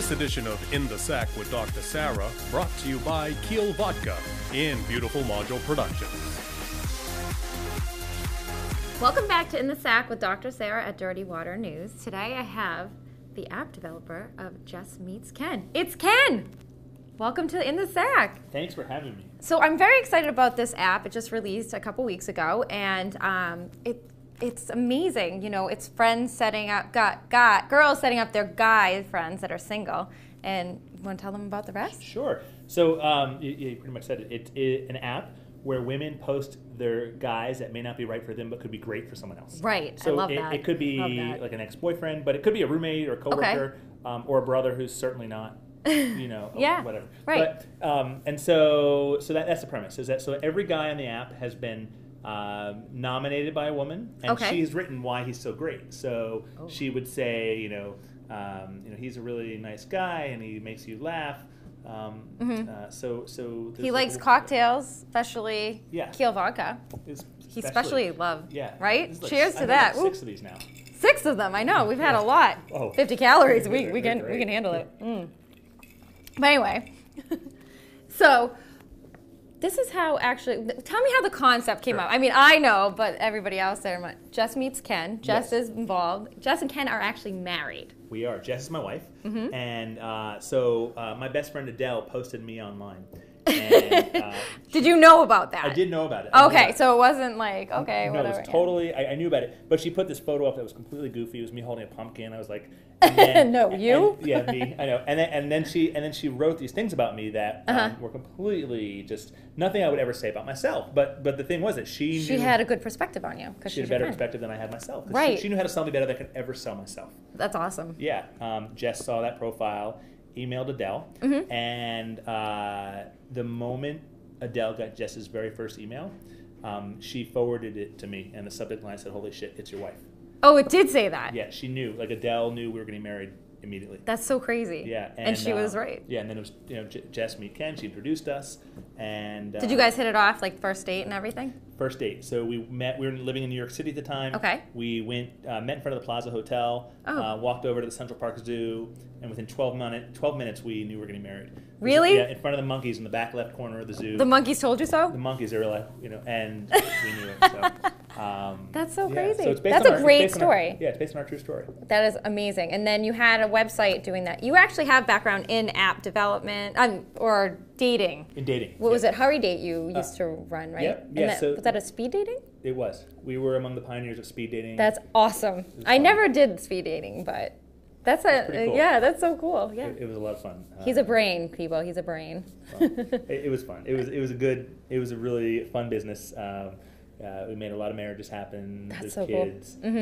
This edition of In the Sack with Dr. Sarah brought to you by Kiel Vodka in Beautiful Module Productions. Welcome back to In the Sack with Dr. Sarah at Dirty Water News. Today I have the app developer of Jess Meets Ken. It's Ken! Welcome to In the Sack. Thanks for having me. So I'm very excited about this app. It just released a couple weeks ago, and it's amazing. You know, it's friends setting up, girls setting up their guy friends that are single. And you want to tell them about the rest? Sure. So you pretty much said it. It's an app where women post their guys that may not be right for them but could be great for someone else. Right. So I love that. It could be like an ex-boyfriend, but it could be a roommate or a coworker, or a brother who's certainly not, Yeah. whatever. Right. But and so that's the premise, is that so every guy on the app has been nominated by a woman, and she's written why he's so great. So she would say, he's a really nice guy and he makes you laugh. So he likes cocktails, especially Kiel Vodka. He especially right? Like, Cheers to I that. Have 6 of these now. 6 of them, I know. We've had a lot. 50 calories. We can handle it. But anyway, so this is how tell me how the concept came up. I mean, I know, but everybody else there, Jess meets Ken. Jess is involved. Jess and Ken are actually married. We are. Jess is my wife. And so my best friend Adele posted me online. And, did you know about that? I did know about it. Okay, so it wasn't like, no, whatever. It was totally, I knew about it. But she put this photo up that was completely goofy. It was me holding a pumpkin. I was like, and then, you? Yeah, me. I know. And then she wrote these things about me that were completely just nothing I would ever say about myself. But the thing was that she had a good perspective on you. She had a better perspective than I had myself. Right. She knew how to sell me better than I could ever sell myself. That's awesome. Yeah. Jess saw that profile, emailed Adele, and the moment Adele got Jess's very first email, she forwarded it to me, and the subject line said, "Holy shit, it's your wife." Oh, it did say that? Yeah, she knew. Like, Adele knew we were getting married immediately. That's so crazy. Yeah. And she was right. Yeah, and then it was, Jess meet Ken. She introduced us. And did you guys hit it off, like first date and everything? First date. So we met. We were living in New York City at the time. Okay. We met in front of the Plaza Hotel, walked over to the Central Park Zoo, and within 12 minutes, we knew we were getting married. Really? Yeah, in front of the monkeys in the back left corner of the zoo. The monkeys told you so? The monkeys, they were like, and we knew it. So, that's so crazy. So it's that's a great story. It's based on our true story. That is amazing. And then you had a website doing that. You actually have background in app development or dating. In dating. What was it? Hurry Date you used to run, right? Yeah. Was that a speed dating? It was. We were among the pioneers of speed dating. That's awesome. I never did speed dating, but that's cool. that's so so Yeah. It was a lot of fun. He's a brain, people. He's a brain. It was fun. It was a really fun business. We made a lot of marriages happen. That's There's so kids. Cool.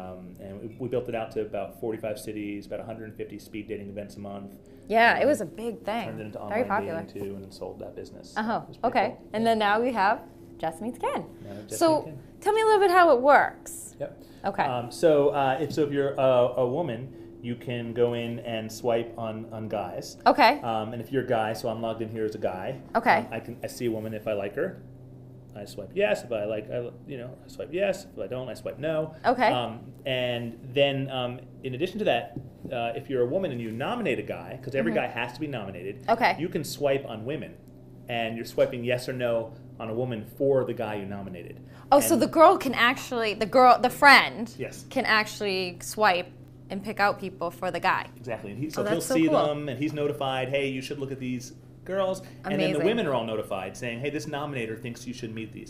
And we built it out to about 45 cities, about 150 speed dating events a month. Yeah, it was a big thing. Turned it into very online popular dating too, and then sold that business. Okay. Cool. And then now we have Jess Meets Ken. Tell me a little bit how it works. Yep. Okay. So if you're a woman, you can go in and swipe on guys. Okay. And if you're a guy, so I'm logged in here as a guy. Okay. I see a woman if I like her, I swipe yes. If I I swipe yes. If I don't, I swipe no. Okay. And then in addition to that, if you're a woman and you nominate a guy, because every guy has to be nominated, you can swipe on women, and you're swiping yes or no on a woman for the guy you nominated. Oh, so the girl can actually, the friend can actually swipe and pick out people for the guy. Exactly. And he'll see them, and he's notified, hey, you should look at these girls. Amazing. And then the women are all notified, saying, hey, this nominator thinks you should meet these.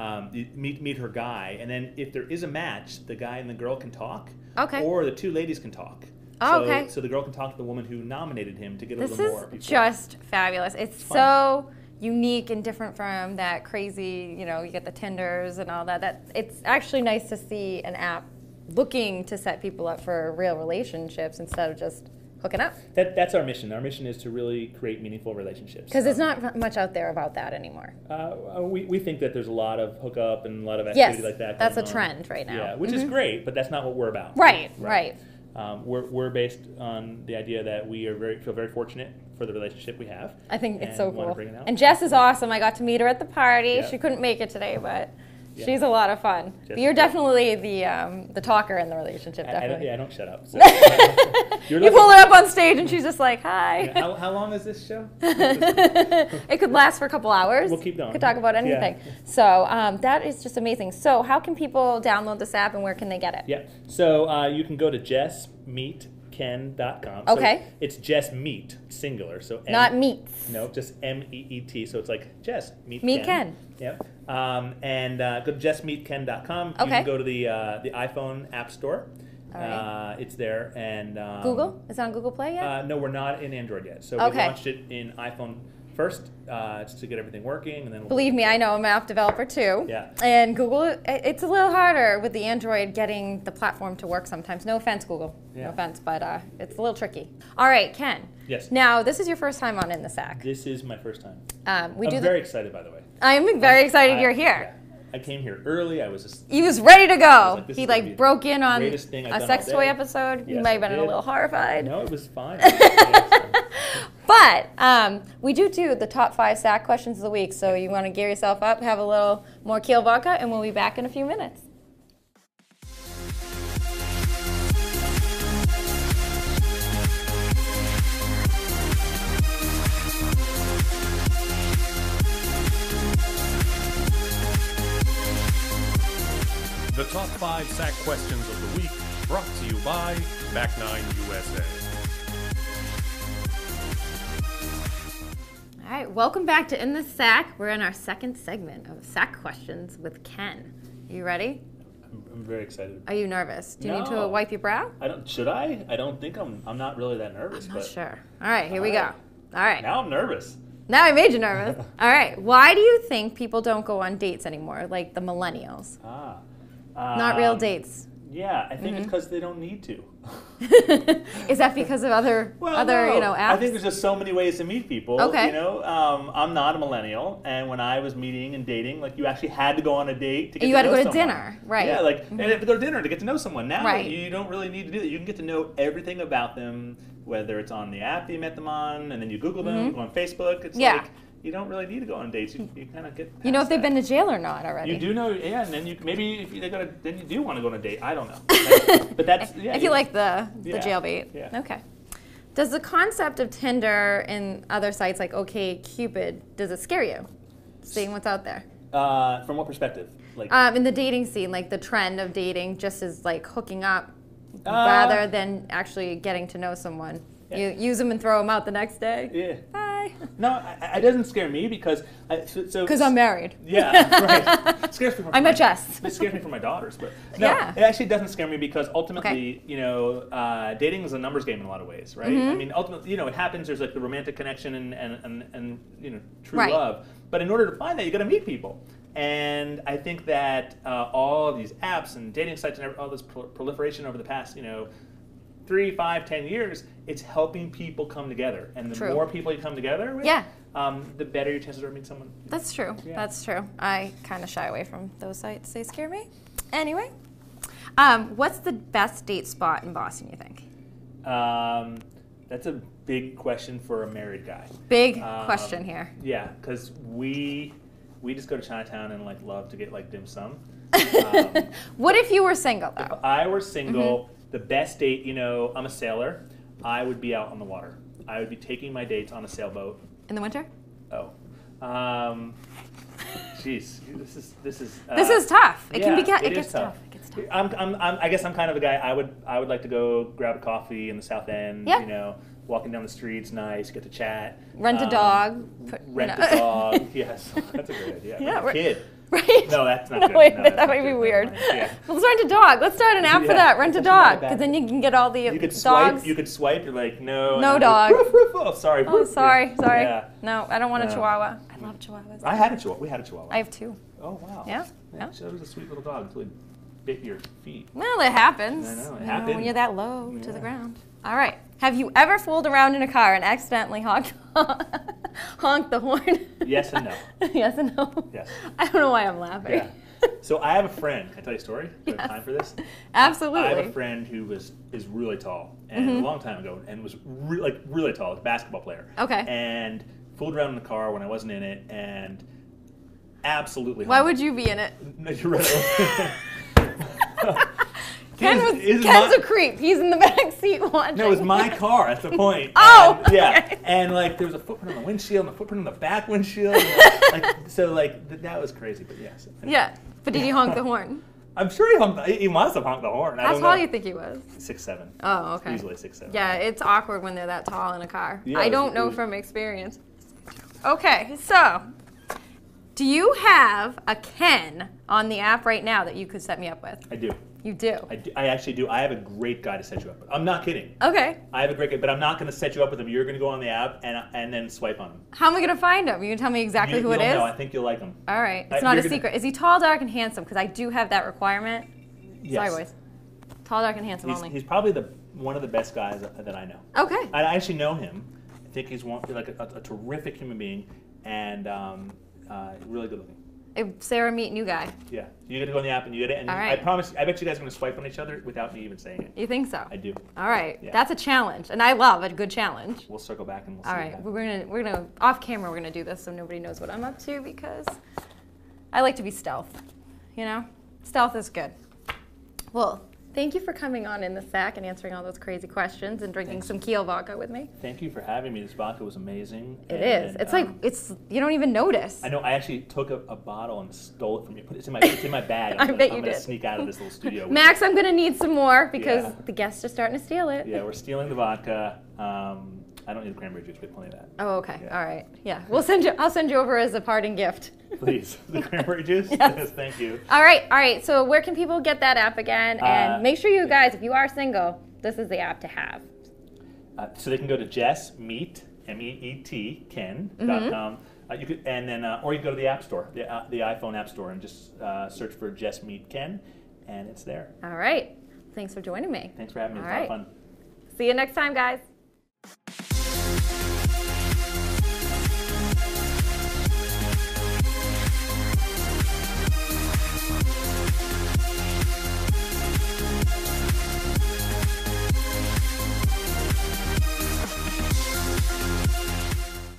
Meet her guy. And then if there is a match, the guy and the girl can talk. Okay. Or the two ladies can talk. Oh, okay. So the girl can talk to the woman who nominated him to get a this little more. This is just fabulous. It's so unique and different from that crazy, you get the Tinders and all that. It's actually nice to see an app looking to set people up for real relationships instead of just hooking up. That's our mission. Our mission is to really create meaningful relationships. Because there's not much out there about that anymore. We think that there's a lot of hookup and a lot of activity like that. That's a trend right now. Yeah, which is great, but that's not what we're about. Right. We're based on the idea that we feel very fortunate for the relationship we have. I think it's so cool. Bring it out. And Jess is awesome. I got to meet her at the party. Yeah. She couldn't make it today, but Yeah. She's a lot of fun. You're definitely the talker in the relationship, definitely. I don't shut up. So. You pull her up on stage and she's just like, hi. Yeah. How long is this show? It could last for a couple hours. We'll keep going. Could talk about anything. Yeah. So that is just amazing. So how can people download this app and where can they get it? Yeah. So you can go to JessMeetKen.com. Okay. So it's Jess Meet, singular. So not meets. No, just MEET. So it's like Jess Meet Ken. Yep. And go to JessMeetKen.com. Okay. You can go to the iPhone App Store. All right. It's there. And Google? Is it on Google Play yet? No, we're not in Android yet. So we launched it in iPhone first, to get everything working, and then believe me, I know I'm an app developer too. Yeah. And Google, it's a little harder with the Android getting the platform to work sometimes. No offense, Google. Yeah. No offense, but it's a little tricky. All right, Ken. Yes. Now, this is your first time on In the Sack. This is my first time. I'm very excited, by the way. I'm very excited you're here. Yeah. I came here early. He was ready to go. Like, he broke in on a sex toy episode. Yes, you might have been a little horrified. No, it was fine. But we do the top 5 Sack questions of the week. So you want to gear yourself up, have a little more Kiel vodka, and we'll be back in a few minutes. The top 5 Sack questions of the week, brought to you by Back9 USA. All right, welcome back to In the Sack. We're in our second segment of Sack questions with Ken. You ready? I'm very excited. Are you nervous? Do you need to wipe your brow? Should I? I don't think I'm not really that nervous. I'm not sure. All right, here we go. All right. Now I'm nervous. Now I made you nervous. All right. Why do you think people don't go on dates anymore, like the millennials? Not real dates. Yeah, I think it's because they don't need to. Is that because of other apps? I think there's just so many ways to meet people. Okay. I'm not a millennial, and when I was meeting and dating, you actually had to go on a date to get to know someone. You had to go to dinner, right? Yeah, and you have to go to dinner to get to know someone. Now you don't really need to do that. You can get to know everything about them, whether it's on the app that you met them on, and then you Google them, go on Facebook. It's you don't really need to go on dates. You kind of get. You know if they've been to jail or not already. You do know, and then maybe if then you do want to go on a date. I don't know, but that's If you like the jail bait. Yeah. Okay. Does the concept of Tinder and other sites like OkCupid, does it scare you? Seeing what's out there. From what perspective? In the dating scene, the trend of dating just is hooking up rather than actually getting to know someone. Yeah. You use them and throw them out the next day. Yeah. Bye. No, it doesn't scare me because I'm married. Yeah, right. It scares me. I met Jess. It scares me for my daughters, but no, it actually doesn't scare me because ultimately, dating is a numbers game in a lot of ways, right? I mean, ultimately, it happens. There's the romantic connection and true love, but in order to find that, you got to meet people. And I think that all of these apps and dating sites and all this proliferation over the past, 3, 5, 10 years, it's helping people come together. And the more people you come together with, the better your chances are of meeting someone. That's true. Yeah. That's true. I kind of shy away from those sites. They scare me. Anyway, what's the best date spot in Boston, you think? That's a big question for a married guy. Big question here. Yeah, because we just go to Chinatown and love to get dim sum. What if you were single, though? If I were single, the best date, I'm a sailor, I would be out on the water. I would be taking my dates on a sailboat. In the winter? Oh. Jeez, this is. This is tough. It gets tough. It gets tough. I guess I'm kind of a guy. I would like to go grab a coffee in the South End. Yeah. Walking down the streets, nice. Get to chat. Rent a dog. Rent a dog. Yes, that's a great idea. Yeah, a kid. Right? No, that's not good. Wait, no, that might be weird. Yeah. Let's rent a dog. Let's start an app for that. Rent a dog, because then you can get all the dogs. You could swipe. You're like, no. No dog. Oh, sorry. Oh, sorry. Yeah. No, I don't want a Chihuahua. I love Chihuahuas. I had a Chihuahua. We had a Chihuahua. I have 2. Oh, wow. Yeah. That was a sweet little dog until it bit your feet. Well, it happens. I know, it happens. When you're that low to the ground. All right. Have you ever fooled around in a car and accidentally honked the horn? Yes and no. Yes and no? Yes. I don't know why I'm laughing. Yeah. So I have a friend. Can I tell you a story? Do you have time for this? Absolutely. I have a friend who is really tall, and a long time ago, and was really tall, a basketball player. Okay. And fooled around in the car when I wasn't in it, and Absolutely. Why would you be in it? No, you're right. Ken's a creep. He's in the back seat watching. No, it was my car. That's the point. Oh, and, yeah. And like there was a footprint on the windshield and a footprint on the back windshield. That was crazy. But yes. Yeah. But did he honk the horn? I'm sure he must have honked the horn. How tall do you think he was? 6'7". Oh, okay. Easily 6'7". Yeah, it's awkward when they're that tall in a car. Yeah, I don't know from experience. Okay, so do you have a Ken on the app right now that you could set me up with? I do. You do? I actually do. I have a great guy to set you up with. I'm not kidding. Okay. I have a great guy, but I'm not going to set you up with him. You're going to go on the app and then swipe on him. How am I going to find him? You can tell me exactly who it is? No, I think you'll like him. All right. It's not a secret. Is he tall, dark, and handsome? Because I do have that requirement. Yes. Sorry, boys. Tall, dark, and handsome only. He's probably one of the best guys that I know. Okay. I actually know him. I think he's a terrific human being and really good looking. Sarah, meet new guy. Yeah, you get to go on the app and you get it. And all right. I promise, I bet you guys are going to swipe on each other without me even saying it. You think so? I do. All right, yeah. That's a challenge, and I love a good challenge. We'll circle back and we'll see. All right, we're gonna off camera. We're gonna do this so nobody knows what I'm up to because I like to be stealth. You know, stealth is good. Well, thank you for coming on in the sack and answering all those crazy questions and drinking some Kiel vodka with me. Thank you for having me. This vodka was amazing. It is. It's you don't even notice. I know. I actually took a bottle and stole it from you. It's in my bag. I bet you did. I'm gonna sneak out of this little studio. Max, I'm gonna need some more because the guests are starting to steal it. Yeah, we're stealing the vodka. I don't need the cranberry juice. We have plenty of that. Oh, okay. Yeah. All right. Yeah, I'll send you over as a parting gift. Please, the cranberry juice. Yes. Thank you. All right. So where can people get that app again? And make sure you guys, if you are single, this is the app to have. So they can go to Jess Meet MEET Ken.com. You could, and then, or you can go to the App Store, the iPhone App Store, and just search for Jess Meet Ken, and it's there. All right. Thanks for joining me. Thanks for having me. It's a lot of fun. See you next time, guys.